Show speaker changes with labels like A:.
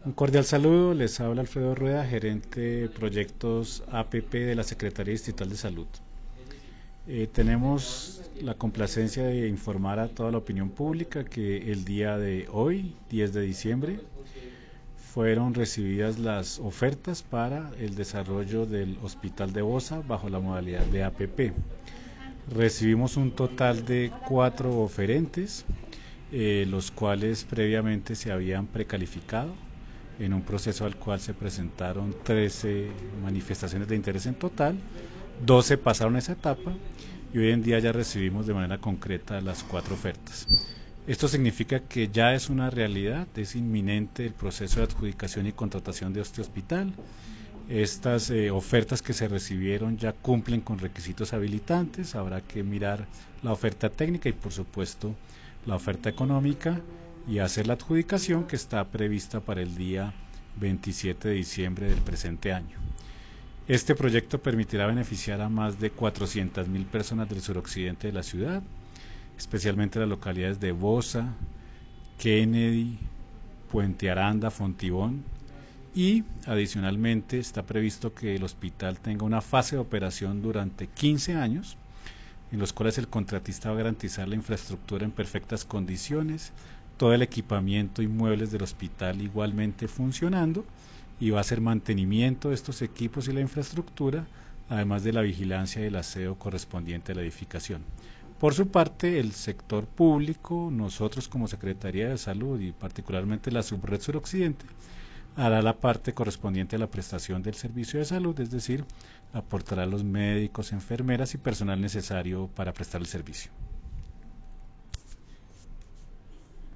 A: Un cordial saludo, les habla Alfredo Rueda, gerente de proyectos APP de la Secretaría Distrital de Salud. Tenemos la complacencia de informar a toda la opinión pública que el día de hoy, 10 de diciembre, fueron recibidas las ofertas para el desarrollo del Hospital de Bosa bajo la modalidad de APP. Recibimos un total de 4 oferentes, los cuales previamente se habían precalificado en un proceso al cual se presentaron 13 manifestaciones de interés en total, 12 pasaron esa etapa y hoy en día ya recibimos de manera concreta las 4 ofertas. Esto significa que ya es una realidad, es inminente el proceso de adjudicación y contratación de este hospital. Estas ofertas que se recibieron ya cumplen con requisitos habilitantes, habrá que mirar la oferta técnica y por supuesto la oferta económica y hacer la adjudicación que está prevista para el día 27 de diciembre del presente año. Este proyecto permitirá beneficiar a más de 400.000 personas del suroccidente de la ciudad, especialmente las localidades de Bosa, Kennedy, Puente Aranda, Fontibón, y adicionalmente está previsto que el hospital tenga una fase de operación durante 15 años, en los cuales el contratista va a garantizar la infraestructura en perfectas condiciones, todo el equipamiento y muebles del hospital igualmente funcionando, y va a hacer mantenimiento de estos equipos y la infraestructura, además de la vigilancia y el aseo correspondiente a la edificación. Por su parte, el sector público, nosotros como Secretaría de Salud y particularmente la Subred Suroccidente, hará la parte correspondiente a la prestación del servicio de salud, es decir, aportará los médicos, enfermeras y personal necesario para prestar el servicio.